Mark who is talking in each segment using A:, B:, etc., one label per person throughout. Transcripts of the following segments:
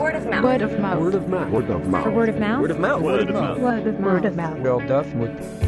A: Word of mouth.
B: Word of mouth.
C: Word of mouth.
D: Word of mouth.
B: For word of mouth.
C: Word of mouth.
E: Word of mouth.
B: Word of mouth.
F: Word of mouth.
E: Word of mouth.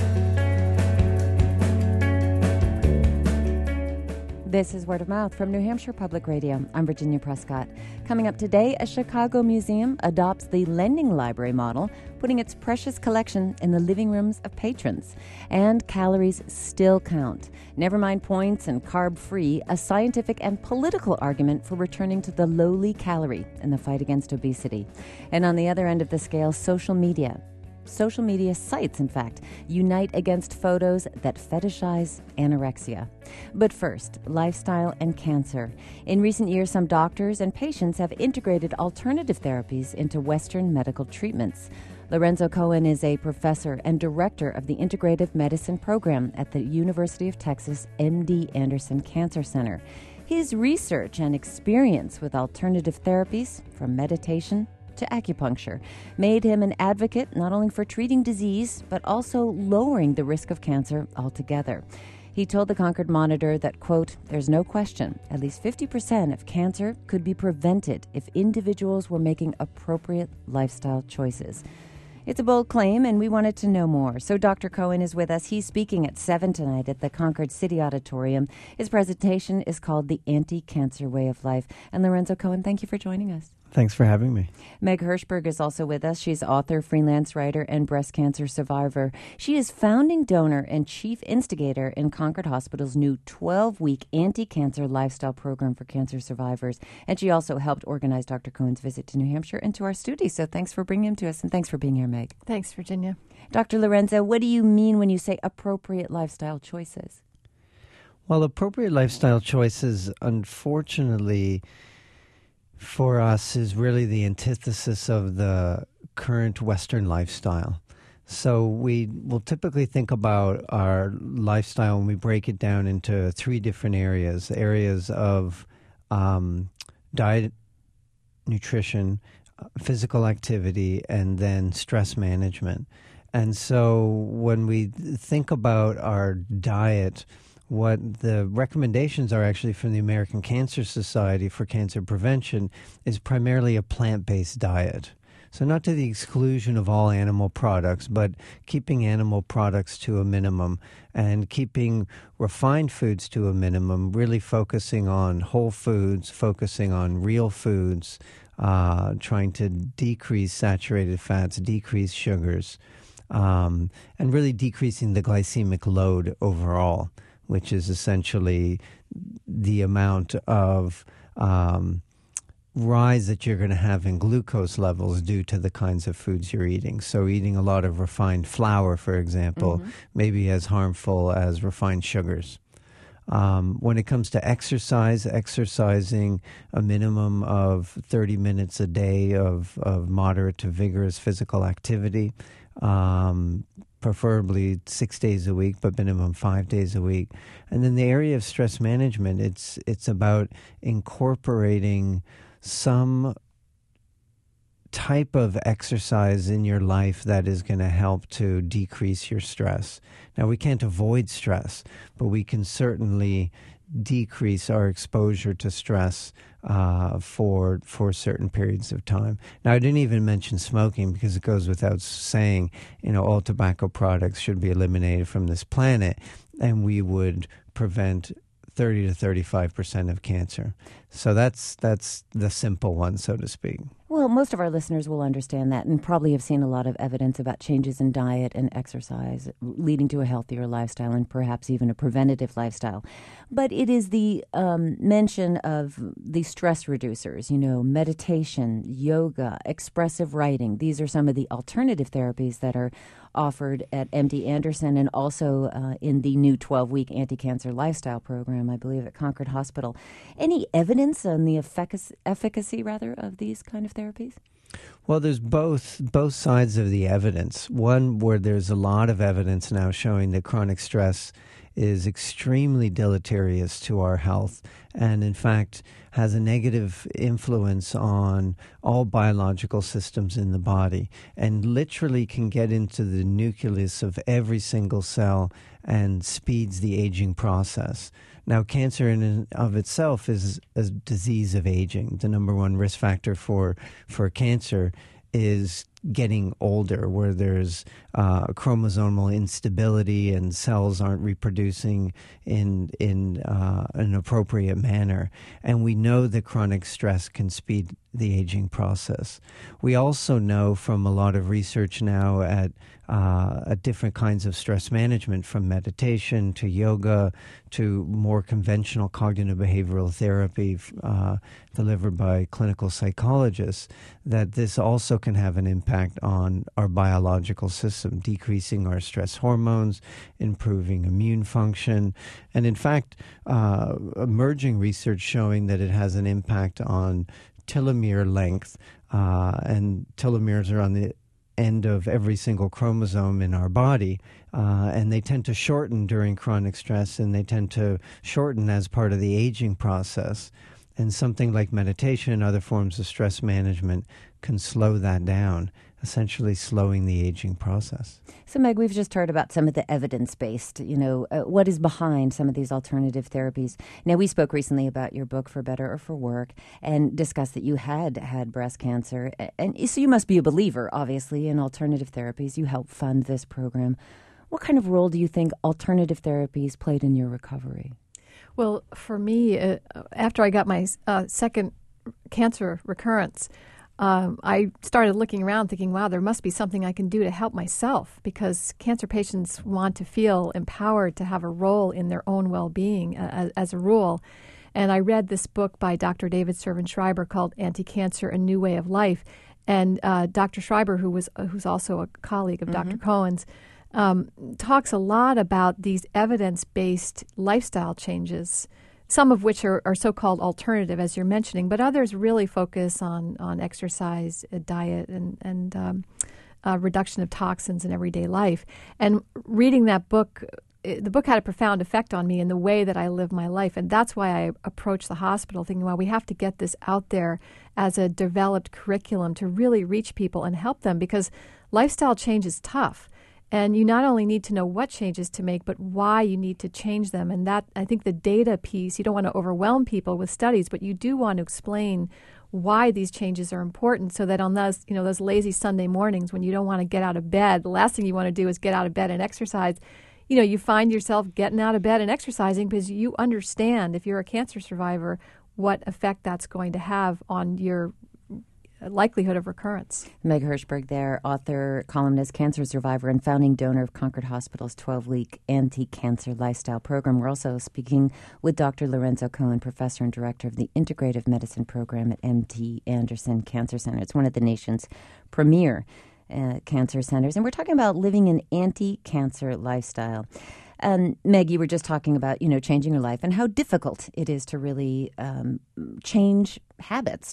G: This is Word of Mouth from New Hampshire Public Radio. I'm Virginia Prescott. Coming up today, a Chicago museum adopts the lending library model, putting its precious collection in the living rooms of patrons. And calories still count. Never mind points and carb-free, a scientific and political argument for returning to the lowly calorie in the fight against obesity. And on the other end of the scale, social media. Social media sites, in fact, unite against photos that fetishize anorexia. But first, lifestyle and cancer. In recent years, some doctors and patients have integrated alternative therapies into Western medical treatments. Lorenzo Cohen is a professor and director of the Integrative Medicine Program at the University of Texas MD Anderson Cancer Center. His research and experience with alternative therapies, from meditation to acupuncture, made him an advocate not only for treating disease, but also lowering the risk of cancer altogether. He told the Concord Monitor that, quote, "There's no question, at least 50% of cancer could be prevented if individuals were making appropriate lifestyle choices." It's a bold claim, and we wanted to know more. So Dr. Cohen is with us. He's speaking at 7 tonight at the Concord City Auditorium. His presentation is called The Anti-Cancer Way of Life. And Lorenzo Cohen, thank you for joining us.
F: Thanks for having me.
G: Meg Hirschberg is also with us. She's author, freelance writer, and breast cancer survivor. She is founding donor and chief instigator in Concord Hospital's new 12-week anti-cancer lifestyle program for cancer survivors. And she also helped organize Dr. Cohen's visit to New Hampshire and to our studio. So thanks for bringing him to us, and thanks for being here, Meg.
B: Thanks, Virginia.
G: Dr. Lorenzo, what do you mean when you say appropriate lifestyle choices?
F: Well, appropriate lifestyle choices, unfortunately, for us is really the antithesis of the current Western lifestyle. So we will typically think about our lifestyle when we break it down into 3 different areas. Areas of diet, nutrition, physical activity, and then stress management. And so when we think about our diet, what the recommendations are actually from the American Cancer Society for Cancer Prevention is primarily a plant-based diet. So not to the exclusion of all animal products, but keeping animal products to a minimum and keeping refined foods to a minimum, really focusing on whole foods, focusing on real foods, trying to decrease saturated fats, decrease sugars, and really decreasing the glycemic load overall, which is essentially the amount of rise that you're going to have in glucose levels due to the kinds of foods you're eating. So eating a lot of refined flour, for example, may be as harmful as refined sugars. When it comes to exercising a minimum of 30 minutes a day of moderate to vigorous physical activity, preferably 6 days a week, but minimum 5 days a week. And then the area of stress management, it's about incorporating some type of exercise in your life that is going to help to decrease your stress. Now, we can't avoid stress, but we can certainly decrease our exposure to stress for certain periods of time. Now, I didn't even mention smoking because it goes without saying, all tobacco products should be eliminated from this planet, and we would prevent 30 to 35% of cancer. So that's the simple one, so to speak.
G: Well, most of our listeners will understand that and probably have seen a lot of evidence about changes in diet and exercise leading to a healthier lifestyle and perhaps even a preventative lifestyle. But it is the mention of the stress reducers, meditation, yoga, expressive writing. These are some of the alternative therapies that are offered at MD Anderson and also in the new 12-week anti-cancer lifestyle program, I believe, at Concord Hospital. Any evidence on the efficacy of these kind of therapies?
F: Well, there's both sides of the evidence. One where there's a lot of evidence now showing that chronic stress is extremely deleterious to our health and, in fact, has a negative influence on all biological systems in the body and literally can get into the nucleus of every single cell and speeds the aging process. Now, cancer in and of itself is a disease of aging. The number one risk factor for cancer is getting older, where there's chromosomal instability and cells aren't reproducing in an appropriate manner. And we know that chronic stress can speed the aging process. We also know from a lot of research now at different kinds of stress management, from meditation to yoga to more conventional cognitive behavioral therapy delivered by clinical psychologists, that this also can have an impact on our biological system, decreasing our stress hormones, improving immune function, and in fact, emerging research showing that it has an impact on telomere length, and telomeres are on the end of every single chromosome in our body, and they tend to shorten during chronic stress, and they tend to shorten as part of the aging process. And something like meditation and other forms of stress management can slow that down, essentially slowing the aging process.
G: So, Meg, we've just heard about some of the evidence-based, what is behind some of these alternative therapies. Now, we spoke recently about your book, For Better or For Work, and discussed that you had breast cancer. And so you must be a believer, obviously, in alternative therapies. You helped fund this program. What kind of role do you think alternative therapies played in your recovery?
A: Well, for me, after I got my second cancer recurrence, I started looking around thinking, wow, there must be something I can do to help myself, because cancer patients want to feel empowered to have a role in their own well-being as a rule. And I read this book by Dr. David Servan-Schreiber called Anti-Cancer, A New Way of Life. And Dr. Schreiber, who's also a colleague of Dr. Cohen's, talks a lot about these evidence-based lifestyle changes, some of which are so-called alternative, as you're mentioning, but others really focus on exercise, diet, and reduction of toxins in everyday life. And reading that book, the book had a profound effect on me in the way that I live my life, and that's why I approached the hospital thinking, well, we have to get this out there as a developed curriculum to really reach people and help them, because lifestyle change is tough. And you not only need to know what changes to make, but why you need to change them. And that, I think the data piece, you don't want to overwhelm people with studies, but you do want to explain why these changes are important, so that on those lazy Sunday mornings when you don't want to get out of bed, the last thing you want to do is get out of bed and exercise. You find yourself getting out of bed and exercising because you understand, if you're a cancer survivor, what effect that's going to have on your likelihood of recurrence.
G: Meg Hirshberg there, author, columnist, cancer survivor, and founding donor of Concord Hospital's 12-week anti-cancer lifestyle program. We're also speaking with Dr. Lorenzo Cohen, professor and director of the Integrative Medicine Program at MD Anderson Cancer Center. It's one of the nation's premier cancer centers. And we're talking about living an anti-cancer lifestyle. Meg, you were just talking about, changing your life and how difficult it is to really change habits,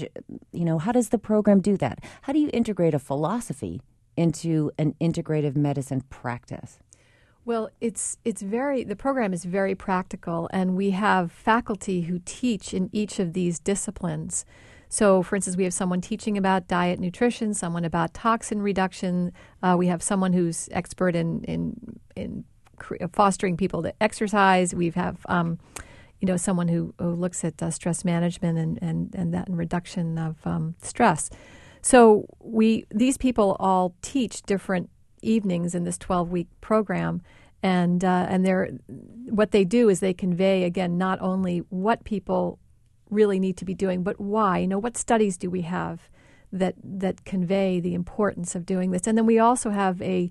G: how does the program do that? How do you integrate a philosophy into an integrative medicine practice?
A: Well, the program is very practical, and we have faculty who teach in each of these disciplines. So, for instance, we have someone teaching about diet, nutrition, someone about toxin reduction. We have someone who's expert in fostering people to exercise. We have, someone who looks at stress management and that and reduction of stress. So these people all teach different evenings in this 12-week program, and what they do is they convey, again, not only what people really need to be doing, but why. What studies do we have that convey the importance of doing this? And then we also have a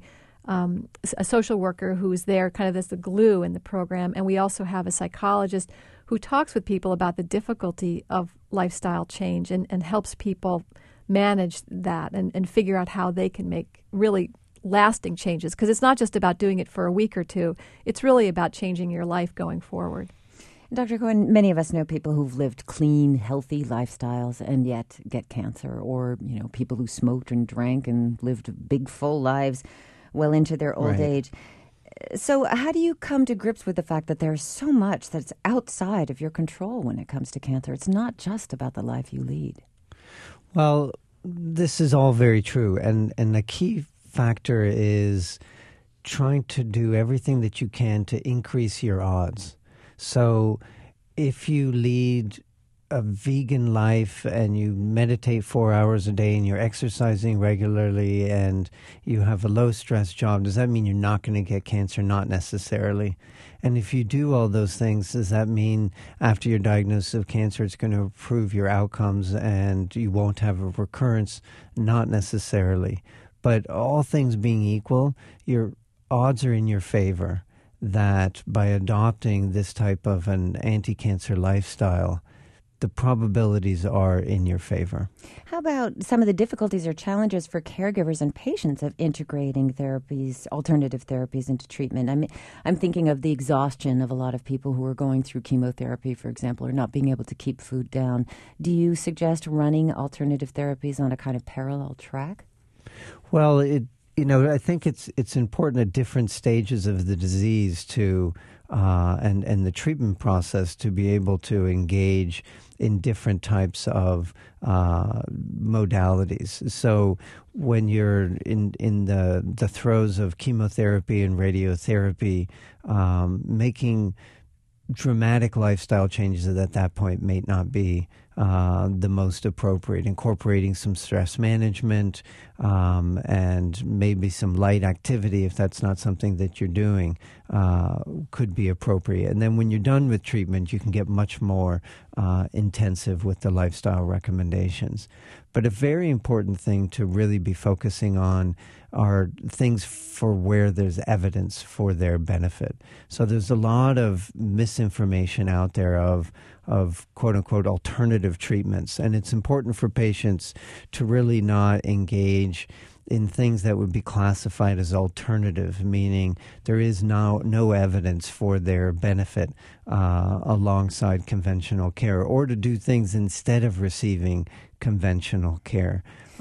A: social worker who's there kind of as the glue in the program, and we also have a psychologist who talks with people about the difficulty of lifestyle change and helps people manage that and figure out how they can make really lasting changes, because it's not just about doing it for a week or two. It's really about changing your life going forward.
G: Dr. Cohen, many of us know people who've lived clean, healthy lifestyles and yet get cancer, or people who smoked and drank and lived big, full lives well into their old age. So how do you come to grips with the fact that there's so much that's outside of your control when it comes to cancer? It's not just about the life you lead.
F: Well, this is all very true. And the key factor is trying to do everything that you can to increase your odds. So if you lead a vegan life and you meditate 4 hours a day and you're exercising regularly and you have a low-stress job, does that mean you're not going to get cancer? Not necessarily. And if you do all those things, does that mean after your diagnosis of cancer it's going to improve your outcomes and you won't have a recurrence? Not necessarily. But all things being equal, your odds are in your favor that by adopting this type of an anti-cancer lifestyle, the probabilities are in your favor.
G: How about some of the difficulties or challenges for caregivers and patients of integrating therapies, alternative therapies into treatment? I'm thinking of the exhaustion of a lot of people who are going through chemotherapy, for example, or not being able to keep food down. Do you suggest running alternative therapies on a kind of parallel track?
F: Well, I think it's important at different stages of the disease to and the treatment process to be able to engage in different types of modalities. So when you're in the throes of chemotherapy and radiotherapy, making dramatic lifestyle changes at that point may not be the most appropriate. Incorporating some stress management and maybe some light activity, if that's not something that you're doing, could be appropriate. And then when you're done with treatment, you can get much more intensive with the lifestyle recommendations. But a very important thing to really be focusing on are things for where there's evidence for their benefit. So there's a lot of misinformation out there of quote-unquote alternative treatments, and it's important for patients to really not engage in things that would be classified as alternative, meaning there is no evidence for their benefit alongside conventional care, or to do things instead of receiving conventional care.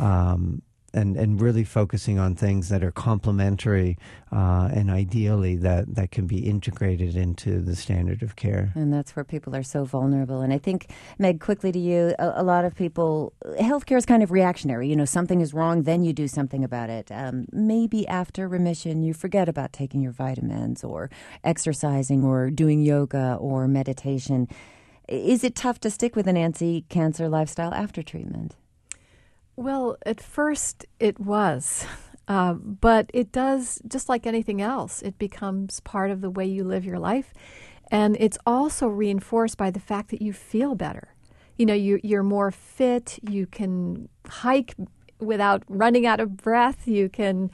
F: And really focusing on things that are complementary and ideally that can be integrated into the standard of care.
G: And that's where people are so vulnerable. And I think, Meg, quickly to you, a lot of people, healthcare is kind of reactionary. Something is wrong, then you do something about it. Maybe after remission, you forget about taking your vitamins or exercising or doing yoga or meditation. Is it tough to stick with an anti-cancer lifestyle after treatment?
A: Well, at first it was, but it does, just like anything else, it becomes part of the way you live your life. And it's also reinforced by the fact that you feel better. You're more fit, you can hike without running out of breath, you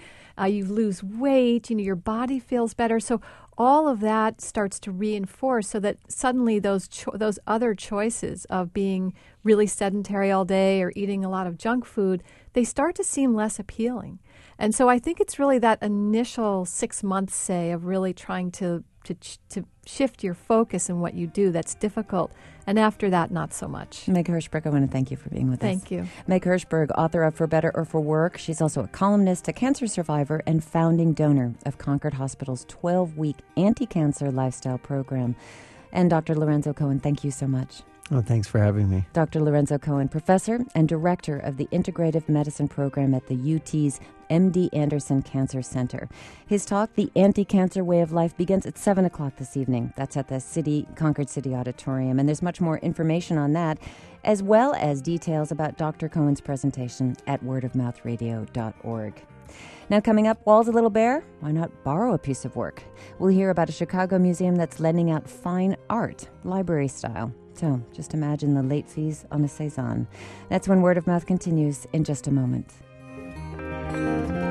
A: lose weight, your body feels better. So all of that starts to reinforce so that suddenly those other choices of being really sedentary all day or eating a lot of junk food, they start to seem less appealing. And so I think it's really that initial 6 months, say, of really trying to shift your focus in what you do that's difficult. And after that, not so much.
G: Meg Hirschberg, I want to thank you for being with us.
A: Thank you.
G: Meg Hirschberg, author of For Better or For Work. She's also a columnist, a cancer survivor, and founding donor of Concord Hospital's 12-week anti-cancer lifestyle program. And Dr. Lorenzo Cohen, thank you so much.
F: Oh, thanks for having me.
G: Dr. Lorenzo Cohen, professor and director of the Integrative Medicine Program at the UT's MD Anderson Cancer Center. His talk, The Anti-Cancer Way of Life, begins at 7 o'clock this evening. That's at the Concord City Auditorium. And there's much more information on that, as well as details about Dr. Cohen's presentation at wordofmouthradio.org. Now coming up, Walls a Little Bare? Why not borrow a piece of work? We'll hear about a Chicago museum that's lending out fine art, library style. So just imagine the late fees on a Cézanne. That's when Word of Mouth continues in just a moment.